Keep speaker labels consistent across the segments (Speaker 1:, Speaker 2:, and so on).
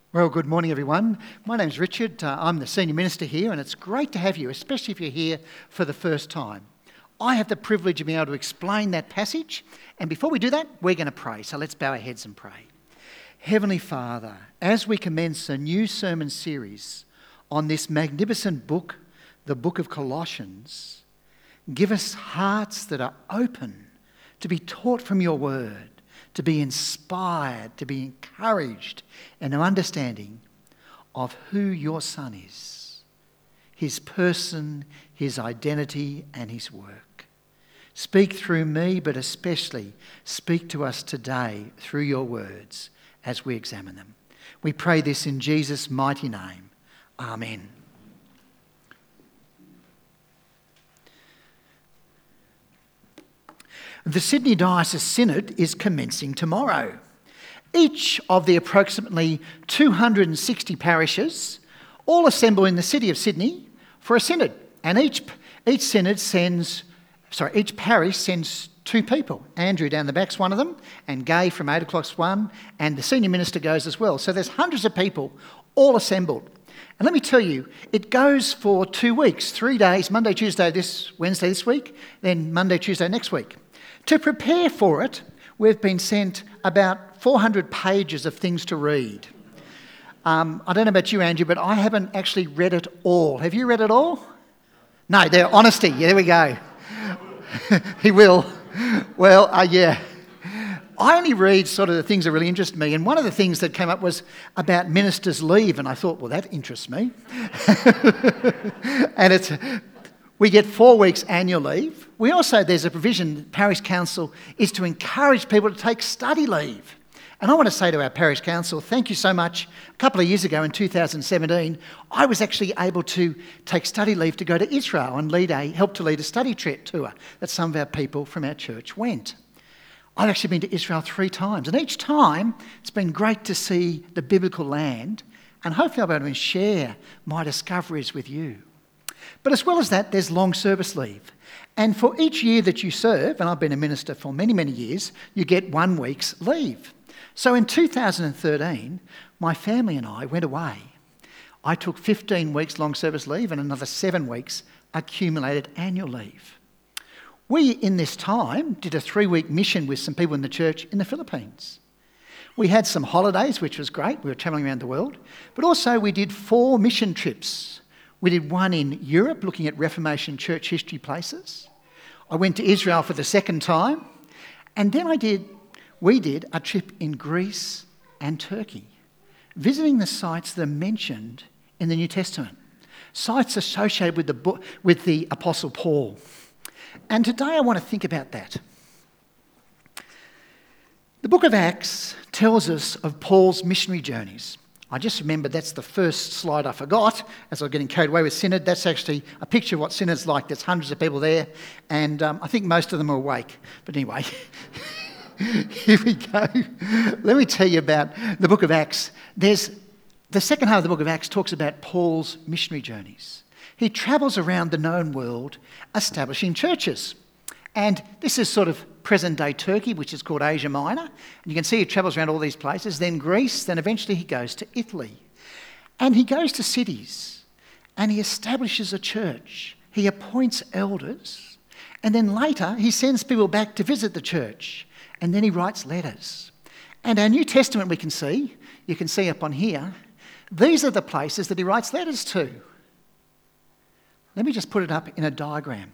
Speaker 1: Well, good morning, everyone. My name's Richard. I'm the Senior Minister here, and it's great to have you, especially if you're here for the first time. I have the privilege of being able to explain that passage, and before we do that, we're going to pray. So let's bow our heads and pray. Heavenly Father, as we commence a new sermon series on this magnificent book, the book of Colossians, give us hearts that are open to be taught from your word, to be inspired, to be encouraged, and an understanding of who your Son is, his person, his identity, and his work. Speak through me, but especially speak to us today through your words as we examine them. We pray this in Jesus' mighty name. Amen. The Sydney Diocese Synod is commencing tomorrow. Each of the approximately 260 parishes all assemble in the city of Sydney for a synod, and each parish sends two people. Andrew down the back's one of them, and Gay from 8 o'clock's one, and the senior minister goes as well. So there's hundreds of people all assembled. And let me tell you, it goes for 2 weeks, 3 days, Monday, Tuesday, Wednesday this week, then Monday, Tuesday next week. To prepare for it, we've been sent about 400 pages of things to read. I don't know about you, Andrew, but I haven't actually read it all. Have you read it all? No, they're honesty. Yeah, there we go. He will. Well, yeah. I only read sort of the things that really interest me, and one of the things that came up was about ministers' leave, and I thought, well, that interests me. And we get 4 weeks annual leave. There's a provision, Parish Council is to encourage people to take study leave. And I want to say to our Parish Council, thank you so much. A couple of years ago in 2017, I was actually able to take study leave to go to Israel and help to lead a study tour that some of our people from our church went. I've actually been to Israel 3 times, and each time it's been great to see the biblical land, and hopefully I'll be able to share my discoveries with you. But as well as that, there's long service leave. And for each year that you serve, and I've been a minister for many, many years, you get 1 week's leave. So in 2013, my family and I went away. I took 15 weeks long service leave and another 7 weeks accumulated annual leave. We, in this time, did a 3-week mission with some people in the church in the Philippines. We had some holidays, which was great. We were travelling around the world. But also we did 4 mission trips. We did one in Europe, looking at Reformation church history places. I went to Israel for the 2nd time. And then we did a trip in Greece and Turkey, visiting the sites that are mentioned in the New Testament, sites associated with the Apostle Paul. And today I want to think about that. The book of Acts tells us of Paul's missionary journeys. I just remembered that's the first slide I forgot as I was getting carried away with Synod. That's actually a picture of what Synod's like. There's hundreds of people there, and I think most of them are awake. But anyway, here we go. Let me tell you about the book of Acts. The second half of the book of Acts talks about Paul's missionary journeys. He travels around the known world establishing churches. And this is sort of present-day Turkey, which is called Asia Minor. And you can see he travels around all these places, then Greece, then eventually he goes to Italy. And he goes to cities and he establishes a church. He appoints elders. And then later he sends people back to visit the church. And then he writes letters. And our New Testament you can see up on here, these are the places that he writes letters to. Let me just put it up in a diagram.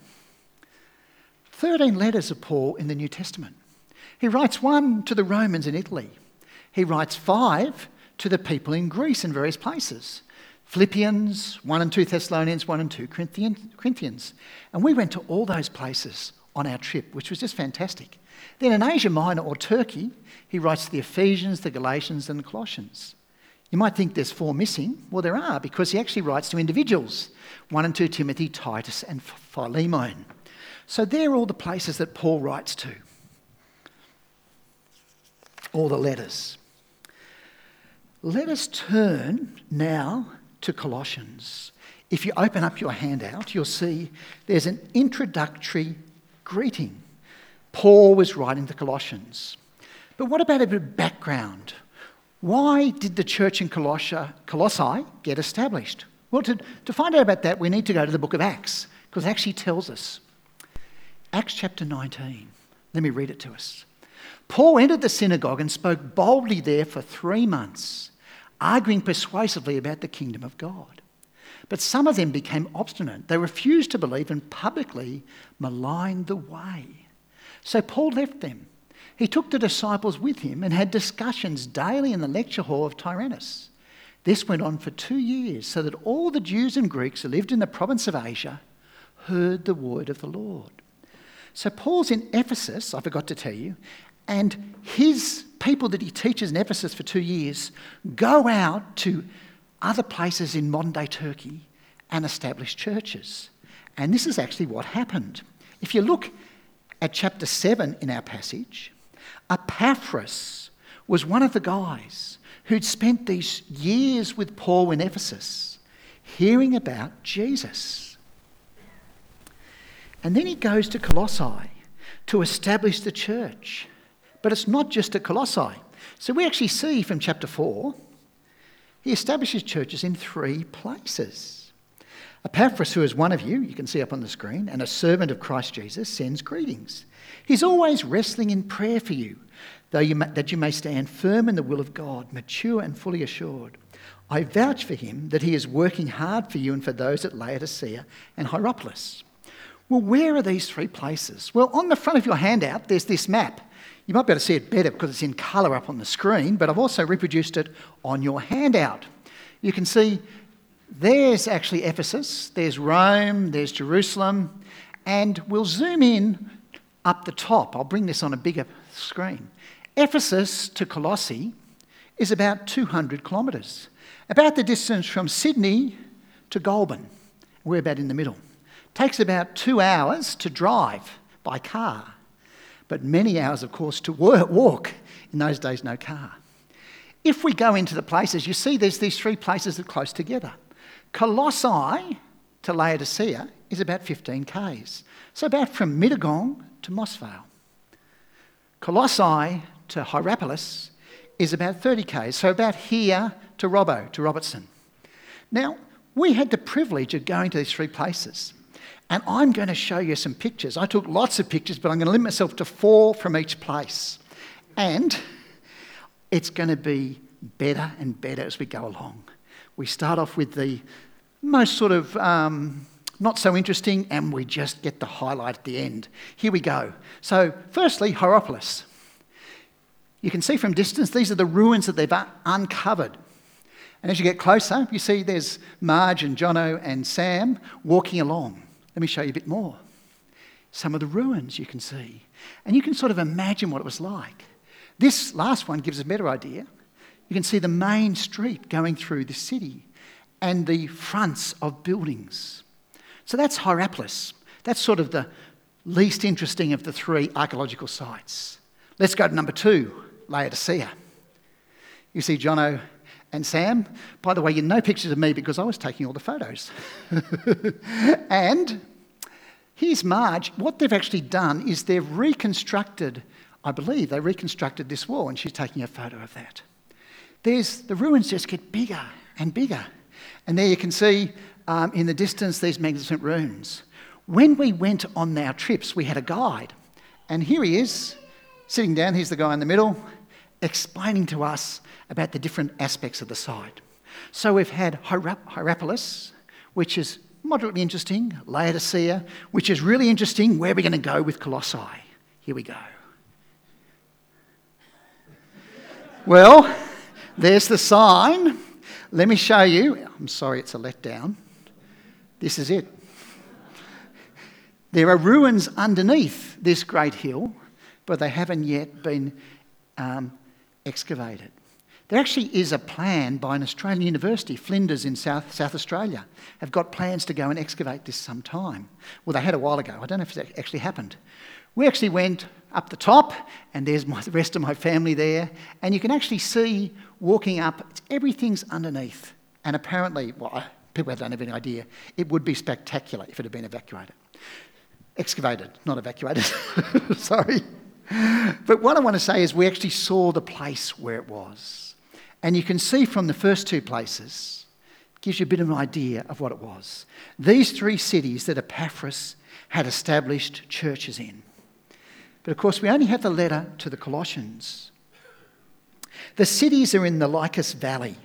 Speaker 1: 13 letters of Paul in the New Testament. He writes 1 to the Romans in Italy. He writes 5 to the people in Greece in various places. Philippians, 1 and 2 Thessalonians, 1 and 2 Corinthians. And we went to all those places on our trip, which was just fantastic. Then in Asia Minor or Turkey, he writes the Ephesians, the Galatians and the Colossians. You might think there's 4 missing. Well, there are, because he actually writes to individuals. 1 and 2 Timothy, Titus and Philemon. So they're all the places that Paul writes to. All the letters. Let us turn now to Colossians. If you open up your handout, you'll see there's an introductory greeting. Paul was writing to Colossians. But what about a bit of background? Why did the church in Colossae get established? Well, to find out about that, we need to go to the book of Acts, because it actually tells us. Acts chapter 19. Let me read it to us. Paul entered the synagogue and spoke boldly there for 3 months, arguing persuasively about the kingdom of God. But some of them became obstinate. They refused to believe and publicly maligned the way. So Paul left them. He took the disciples with him and had discussions daily in the lecture hall of Tyrannus. This went on for 2 years, so that all the Jews and Greeks who lived in the province of Asia heard the word of the Lord. So Paul's in Ephesus, I forgot to tell you, and his people that he teaches in Ephesus for 2 years go out to other places in modern-day Turkey and establish churches. And this is actually what happened. If you look at chapter 7 in our passage, Epaphras was one of the guys who'd spent these years with Paul in Ephesus, hearing about Jesus. And then he goes to Colossae to establish the church. But it's not just at Colossae. So we actually see from chapter 4, he establishes churches in 3 places. Epaphras, who is one of you, you can see up on the screen, and a servant of Christ Jesus, sends greetings. He's always wrestling in prayer for you, that you may stand firm in the will of God, mature and fully assured. I vouch for him that he is working hard for you and for those at Laodicea and Hierapolis. Well, where are these 3 places? Well, on the front of your handout, there's this map. You might be able to see it better because it's in colour up on the screen, but I've also reproduced it on your handout. You can see there's actually Ephesus, there's Rome, there's Jerusalem, and we'll zoom in up the top. I'll bring this on a bigger screen. Ephesus to Colossae is about 200 kilometres, about the distance from Sydney to Goulburn. We're about in the middle. Takes about 2 hours to drive by car, but many hours, of course, to walk. In those days, no car. If we go into the places, you see there's these 3 places that are close together. Colossae to Laodicea is about 15 k's, so about from Mittagong to Mossvale. Colossae to Hierapolis is about 30 k's, so about here to Robertson. Now, we had the privilege of going to these 3 places. And I'm going to show you some pictures. I took lots of pictures, but I'm going to limit myself to 4 from each place. And it's going to be better and better as we go along. We start off with the most sort of not so interesting, and we just get the highlight at the end. Here we go. So firstly, Hierapolis. You can see from distance, these are the ruins that they've uncovered. And as you get closer, you see there's Marge and Jono and Sam walking along. Let me show you a bit more. Some of the ruins you can see. And you can sort of imagine what it was like. This last one gives a better idea. You can see the main street going through the city and the fronts of buildings. So that's Hierapolis. That's sort of the least interesting of the 3 archaeological sites. Let's go to number 2, Laodicea. You see Jono and Sam. By the way, no pictures of me because I was taking all the photos. And here's Marge. What they've actually done is they've reconstructed, I believe they reconstructed this wall, and she's taking a photo of that. The ruins just get bigger and bigger. And there you can see in the distance these magnificent ruins. When we went on our trips, we had a guide. And here he is, sitting down. Here's the guy in the middle, explaining to us about the different aspects of the site. So we've had Hierapolis, which is moderately interesting, Laodicea, which is really interesting. Where are we going to go with Colossae? Here we go. Well, there's the sign. Let me show you. I'm sorry, it's a letdown. This is it. There are ruins underneath this great hill, but they haven't yet been excavated. There actually is a plan by an Australian university, Flinders in South Australia, have got plans to go and excavate this sometime. Well, they had a while ago. I don't know if it actually happened. We actually went up the top, and there's the rest of my family there, and you can actually see walking up, everything's underneath. And apparently, well, people don't have any idea, it would be spectacular if it had been excavated, not evacuated. Sorry. But what I want to say is we actually saw the place where it was. And you can see from the first two places, it gives you a bit of an idea of what it was. These three cities that Epaphras had established churches in. But of course, we only have the letter to the Colossians. The cities are in the Lycus Valley.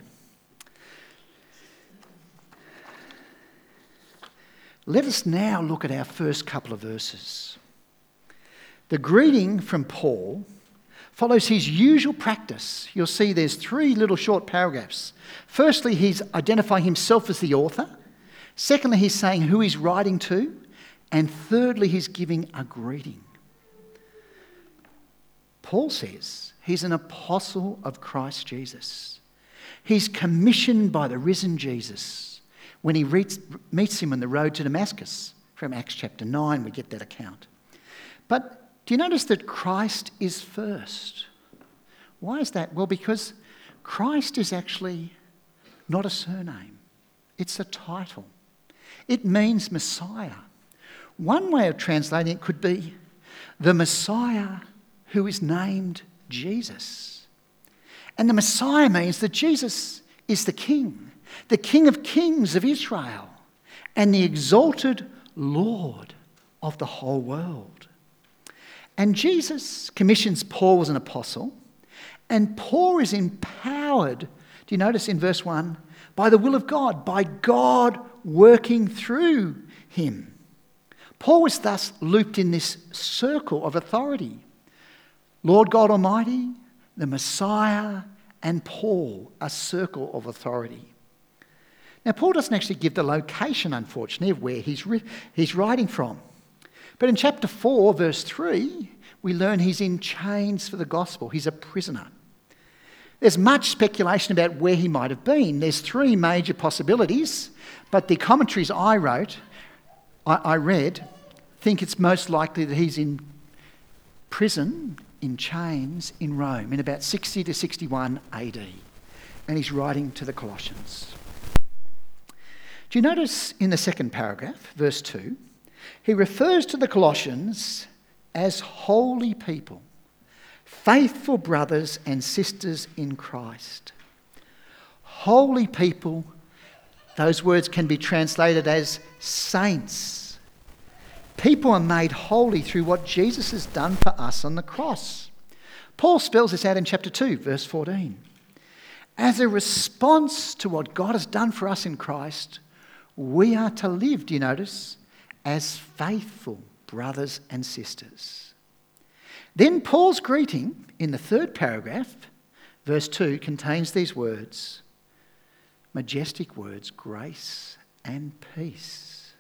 Speaker 1: Let us now look at our first couple of verses. The greeting from Paul follows his usual practice. You'll see there's three little short paragraphs. Firstly, he's identifying himself as the author. Secondly, he's saying who he's writing to. And thirdly, he's giving a greeting. Paul says he's an apostle of Christ Jesus. He's commissioned by the risen Jesus. When he meets him on the road to Damascus, from Acts chapter 9, we get that account. But do you notice that Christ is first? Why is that? Well, because Christ is actually not a surname. It's a title. It means Messiah. One way of translating it could be the Messiah who is named Jesus. And the Messiah means that Jesus is the King of kings of Israel, and the exalted Lord of the whole world. And Jesus commissions Paul as an apostle, and Paul is empowered, do you notice in verse 1, by the will of God, by God working through him. Paul was thus looped in this circle of authority. Lord God Almighty, the Messiah, and Paul, a circle of authority. Now, Paul doesn't actually give the location, unfortunately, of where he's writing from. But in chapter 4, verse 3, we learn he's in chains for the gospel. He's a prisoner. There's much speculation about where he might have been. There's three major possibilities, but the commentaries I read, think it's most likely that he's in prison, in chains, in Rome, in about 60 to 61 AD. And he's writing to the Colossians. Do you notice in the second paragraph, verse 2, he refers to the Colossians as holy people, faithful brothers and sisters in Christ. Holy people, those words can be translated as saints. People are made holy through what Jesus has done for us on the cross. Paul spells this out in chapter 2, verse 14. As a response to what God has done for us in Christ, we are to live, do you notice, as faithful brothers and sisters. Then Paul's greeting in the third paragraph, verse 2, contains these words, majestic words, grace and peace.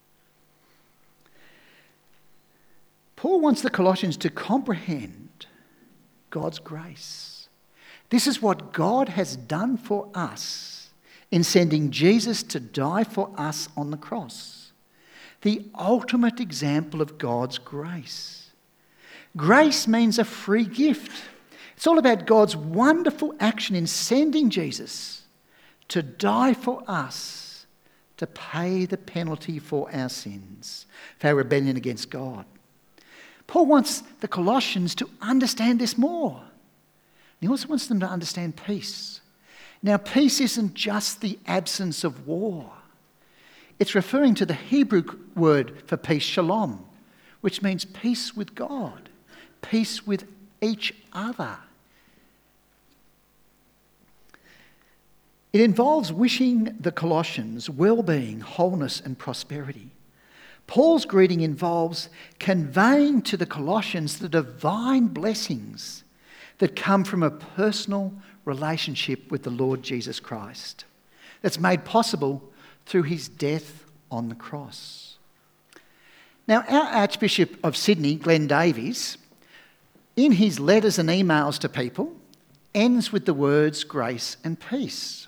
Speaker 1: Paul wants the Colossians to comprehend God's grace. This is what God has done for us in sending Jesus to die for us on the cross. The ultimate example of God's grace. Grace means a free gift. It's all about God's wonderful action in sending Jesus to die for us, to pay the penalty for our sins, for our rebellion against God. Paul wants the Colossians to understand this more. He also wants them to understand peace. Now, peace isn't just the absence of war. It's referring to the Hebrew word for peace, shalom, which means peace with God, peace with each other. It involves wishing the Colossians well-being, wholeness and prosperity. Paul's greeting involves conveying to the Colossians the divine blessings that come from a personal relationship with the Lord Jesus Christ that's made possible through his death on the cross. Now, our Archbishop of Sydney, Glenn Davies, in his letters and emails to people, ends with the words grace and peace.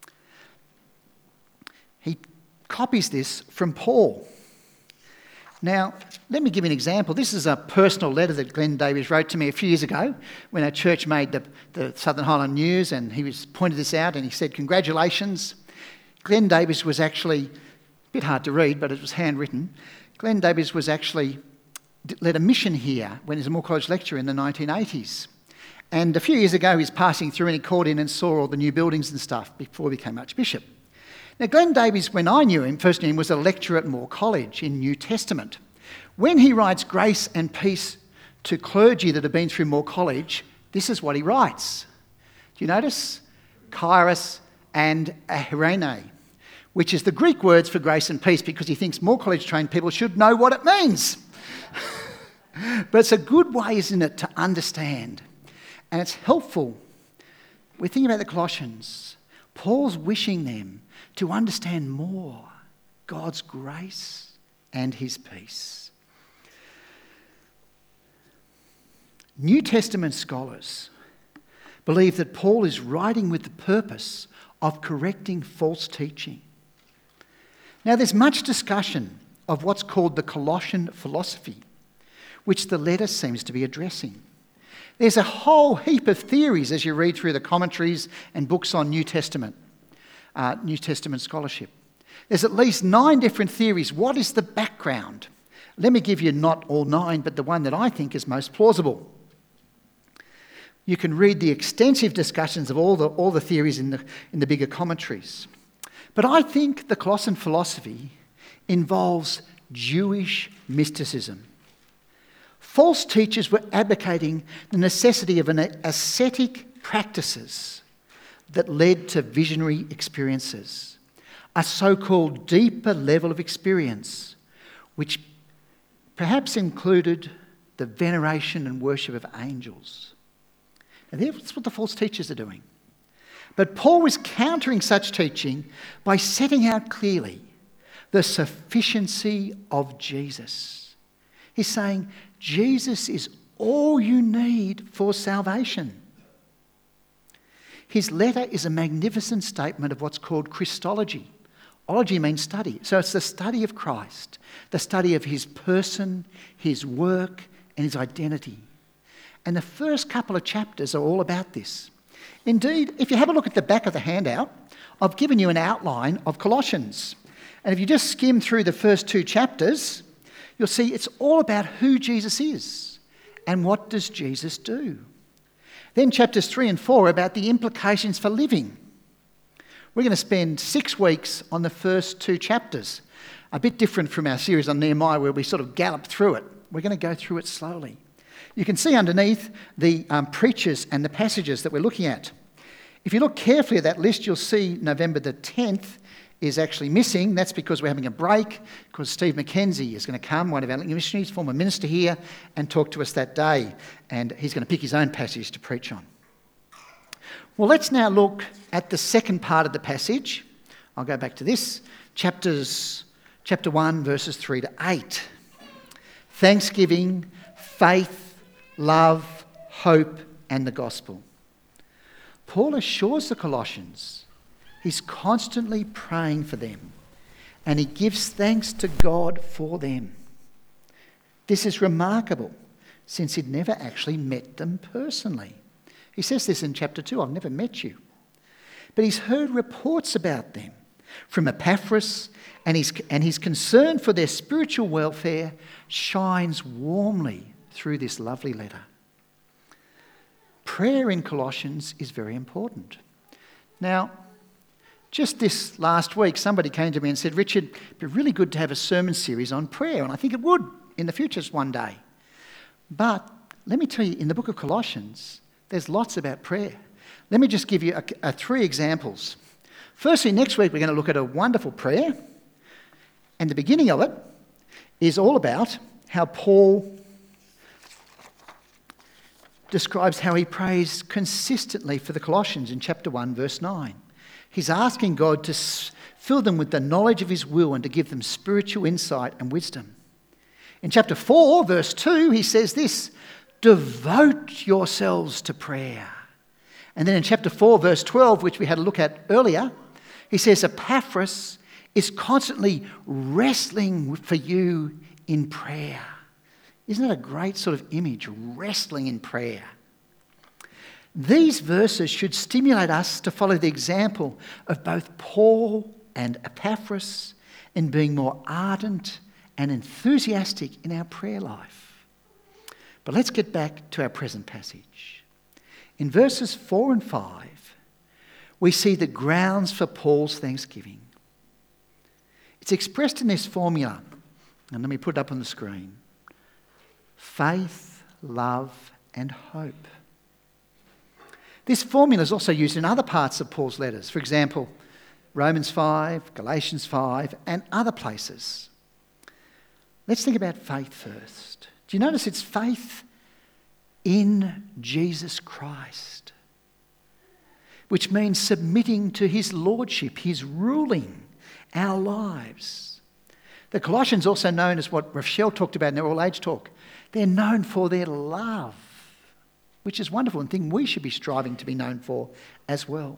Speaker 1: He copies this from Paul. Now, let me give you an example. This is a personal letter that Glenn Davies wrote to me a few years ago when our church made the Southern Highland News, and he pointed this out and he said, congratulations. Glenn Davies was actually, a bit hard to read, but it was handwritten. Glenn Davies was actually led a mission here when he was a Moore College lecturer in the 1980s. And a few years ago, he was passing through and he called in and saw all the new buildings and stuff before he became Archbishop. Now, Glenn Davies, when I first knew him, was a lecturer at Moore College in New Testament. When he writes grace and peace to clergy that have been through Moore College, this is what he writes. Do you notice? Kairos and ahirene, which is the Greek words for grace and peace, because he thinks Moore College trained people should know what it means. But it's a good way, isn't it, to understand. And it's helpful. We're thinking about the Colossians. Paul's wishing them to understand more God's grace and his peace. New Testament scholars believe that Paul is writing with the purpose of correcting false teaching. Now, there's much discussion of what's called the Colossian philosophy, which the letter seems to be addressing. There's a whole heap of theories as you read through the commentaries and books on New Testament scholarship. There's at least 9 different theories. What is the background? Let me give you not all 9, but the one that I think is most plausible. You can read the extensive discussions of all the theories in the bigger commentaries. But I think the Colossian philosophy involves Jewish mysticism. False teachers were advocating the necessity of ascetic practices that led to visionary experiences, a so-called deeper level of experience, which perhaps included the veneration and worship of angels. And that's what the false teachers are doing. But Paul was countering such teaching by setting out clearly the sufficiency of Jesus. He's saying Jesus is all you need for salvation. His letter is a magnificent statement of what's called Christology. Ology means study. So it's the study of Christ, the study of his person, his work, and his identity. And the first couple of chapters are all about this. Indeed, if you have a look at the back of the handout, I've given you an outline of Colossians. And if you just skim through the first 2 chapters, you'll see it's all about who Jesus is and what does Jesus do. Then chapters 3 and 4 are about the implications for living. We're going to spend 6 weeks on the first 2 chapters, a bit different from our series on Nehemiah where we sort of gallop through it. We're going to go through it slowly. You can see underneath the preachers and the passages that we're looking at. If you look carefully at that list, you'll see November the 10th is actually missing. That's because we're having a break, because Steve McKenzie is going to come, one of our missionaries, former minister here, and talk to us that day. And he's going to pick his own passage to preach on. Well, let's now look at the second part of the passage. I'll go back to this. Chapter 1, verses 3 to 8. Thanksgiving, faith, love, hope, and the gospel. Paul assures the Colossians he's constantly praying for them and he gives thanks to God for them. This is remarkable since he'd never actually met them personally. He says this in chapter 2, I've never met you. But he's heard reports about them from Epaphras, and his concern for their spiritual welfare shines warmly through this lovely letter. Prayer in Colossians is very important. Now, just this last week, somebody came to me and said, Richard, it'd be really good to have a sermon series on prayer, and I think it would in the future one day. But let me tell you, in the book of Colossians, there's lots about prayer. Let me just give you 3 examples. Firstly, next week we're going to look at a wonderful prayer, and the beginning of it is all about how Paul describes how he prays consistently for the Colossians in chapter 1, verse 9. He's asking God to fill them with the knowledge of his will and to give them spiritual insight and wisdom. In chapter 4, verse 2, he says this, devote yourselves to prayer. And then in chapter 4, verse 12, which we had a look at earlier, he says Epaphras is constantly wrestling for you in prayer. Isn't that a great sort of image, wrestling in prayer? These verses should stimulate us to follow the example of both Paul and Epaphras in being more ardent and enthusiastic in our prayer life. But let's get back to our present passage. In verses 4 and 5, we see the grounds for Paul's thanksgiving. It's expressed in this formula, and let me put it up on the screen. Faith, love, and hope. This formula is also used in other parts of Paul's letters. For example, Romans 5, Galatians 5, and other places. Let's think about faith first. Do you notice it's faith in Jesus Christ, which means submitting to his lordship, his ruling our lives. The Colossians, also known as what Rochelle talked about in their all-age talk, they're known for their love, which is wonderful and thing we should be striving to be known for as well.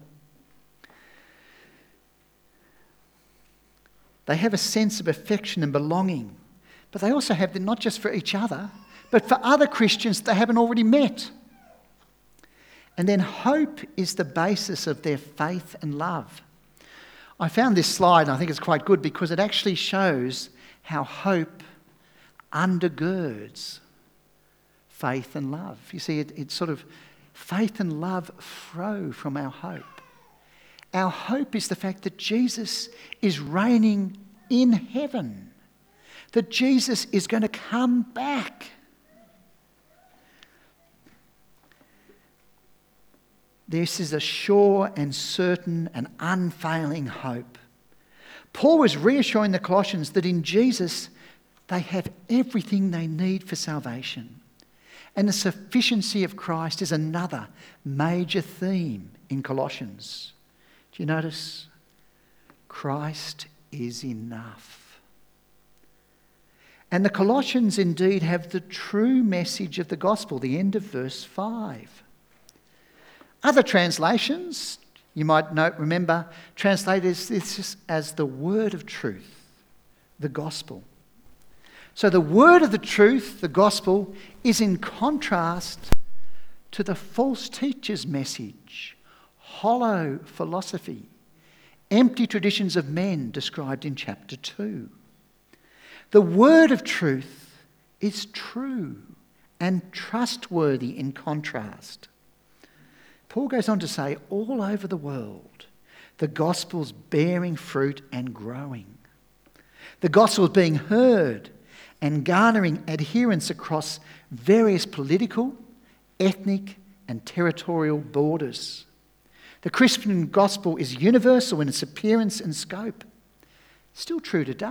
Speaker 1: They have a sense of affection and belonging, but they also have them not just for each other, but for other Christians they haven't already met. And then hope is the basis of their faith and love. I found this slide and I think it's quite good because it actually shows how hope undergirds faith and love. You see, it's sort of faith and love flow from our hope. Our hope is the fact that Jesus is reigning in heaven, that Jesus is going to come back. This is a sure and certain and unfailing hope. Paul was reassuring the Colossians that in Jesus they have everything they need for salvation. And the sufficiency of Christ is another major theme in Colossians. Do you notice? Christ is enough. And the Colossians indeed have the true message of the gospel, the end of verse 5. Other translations, you might remember, translate this as the word of truth, the gospel. So the word of the truth, the gospel, is in contrast to the false teacher's message, hollow philosophy, empty traditions of men described in chapter 2. The word of truth is true and trustworthy in contrast. Paul goes on to say, all over the world, the gospel's bearing fruit and growing. The gospel's being heard and garnering adherents across various political, ethnic, and territorial borders. The Christian gospel is universal in its appearance and scope. Still true today.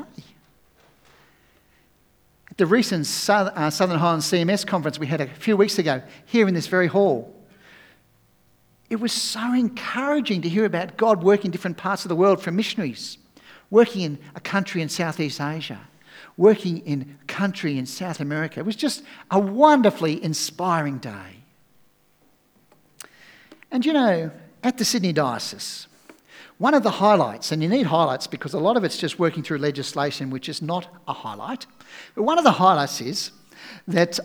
Speaker 1: At the recent Southern Highlands CMS conference we had a few weeks ago, here in this very hall, it was so encouraging to hear about God working in different parts of the world for missionaries, working in a country in Southeast Asia, working in a country in South America. It was just a wonderfully inspiring day. And you know, at the Sydney Diocese, one of the highlights, and you need highlights because a lot of it's just working through legislation, which is not a highlight, but one of the highlights is that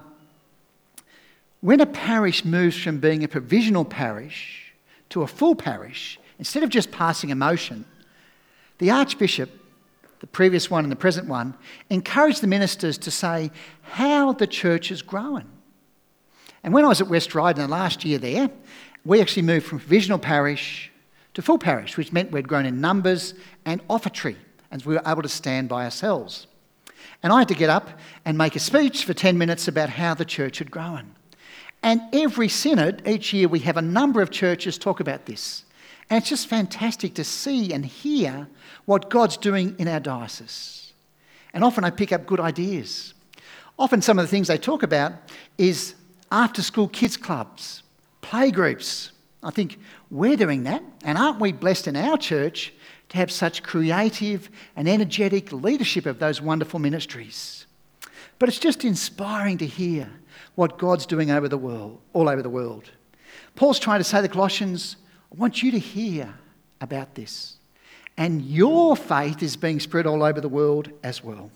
Speaker 1: when a parish moves from being a provisional parish to a full parish, instead of just passing a motion, the Archbishop, the previous one and the present one, encouraged the ministers to say how the church has grown. And when I was at West Ryde in the last year there, we actually moved from provisional parish to full parish, which meant we'd grown in numbers and offertory, and we were able to stand by ourselves. And I had to get up and make a speech for 10 minutes about how the church had grown. And every synod, each year, we have a number of churches talk about this. And it's just fantastic to see and hear what God's doing in our diocese. And often I pick up good ideas. Often some of the things they talk about is after-school kids clubs, playgroups. I think we're doing that. And aren't we blessed in our church to have such creative and energetic leadership of those wonderful ministries? But it's just inspiring to hear what God's doing over the world, all over the world. Paul's trying to say to the Colossians, I want you to hear about this. And your faith is being spread all over the world as well.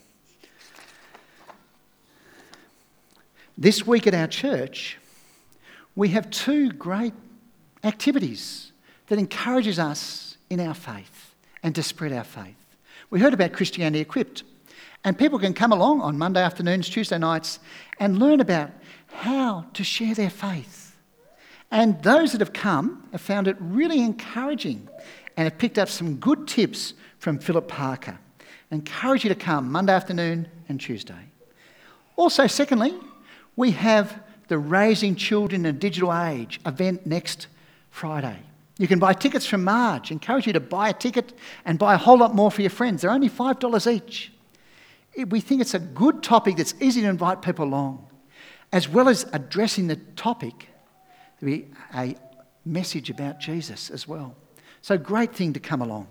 Speaker 1: This week at our church, we have two great activities that encourages us in our faith and to spread our faith. We heard about Christianity Equipped, and people can come along on Monday afternoons, Tuesday nights, and learn about how to share their faith And those that have come have found it really encouraging and have picked up some good tips from Philip Parker. I encourage you to come Monday afternoon and Tuesday. Also, secondly, we have the Raising Children in a Digital Age event next Friday. You can buy tickets from Marge. Encourage you to buy a ticket and buy a whole lot more for your friends. They're only $5 each. We think it's a good topic that's easy to invite people along. As well as addressing the topic, there'll be a message about Jesus as well. So great thing to come along.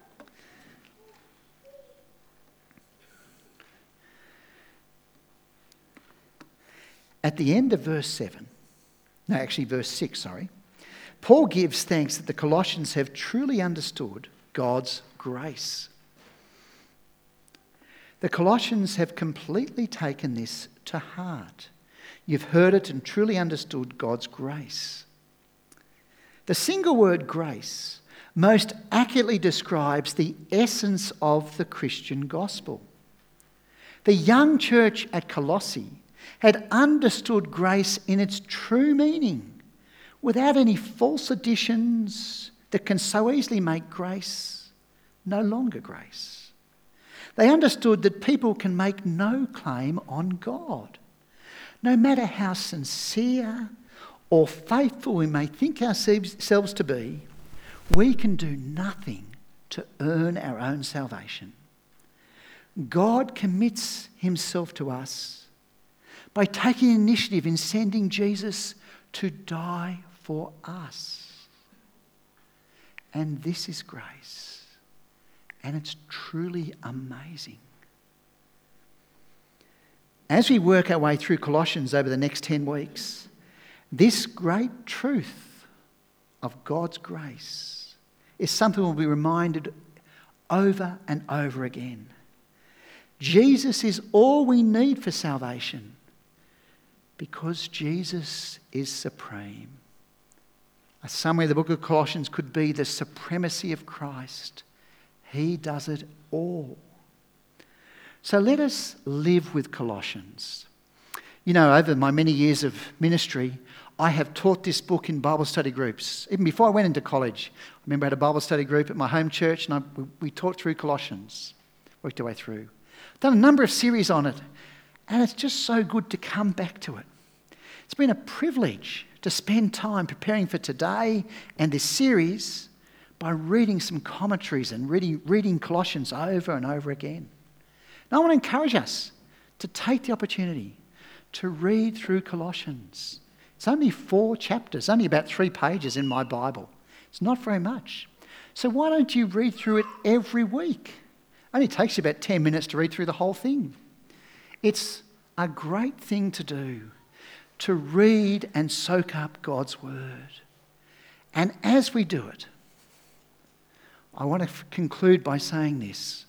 Speaker 1: At the end of verse 6, Paul gives thanks that the Colossians have truly understood God's grace. The Colossians have completely taken this to heart. You've heard it and truly understood God's grace. The single word grace most accurately describes the essence of the Christian gospel. The young church at Colossae had understood grace in its true meaning, without any false additions that can so easily make grace no longer grace. They understood that people can make no claim on God. No matter how sincere or faithful we may think ourselves to be, we can do nothing to earn our own salvation. God commits himself to us by taking initiative in sending Jesus to die for us. And this is grace. And it's truly amazing. As we work our way through Colossians over the next 10 weeks, this great truth of God's grace is something we'll be reminded over and over again. Jesus is all we need for salvation because Jesus is supreme. A summary of the book of Colossians could be the supremacy of Christ. He does it all. So let us live with Colossians. You know, over my many years of ministry, I have taught this book in Bible study groups. Even before I went into college, I remember I had a Bible study group at my home church and we taught through Colossians, worked our way through. I've done a number of series on it, and it's just so good to come back to it. It's been a privilege to spend time preparing for today and this series by reading some commentaries and reading Colossians over and over again. And I want to encourage us to take the opportunity to read through Colossians. It's only 4 chapters, only about 3 pages in my Bible. It's not very much. So why don't you read through it every week? It only takes you about 10 minutes to read through the whole thing. It's a great thing to do, to read and soak up God's word. And as we do it, I want to conclude by saying this.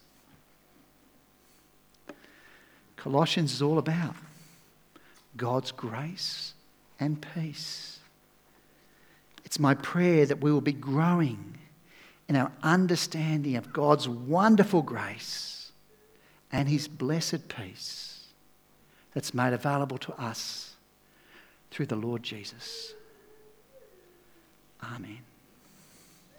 Speaker 1: Colossians is all about God's grace and peace. It's my prayer that we will be growing in our understanding of God's wonderful grace and his blessed peace that's made available to us through the Lord Jesus. Amen.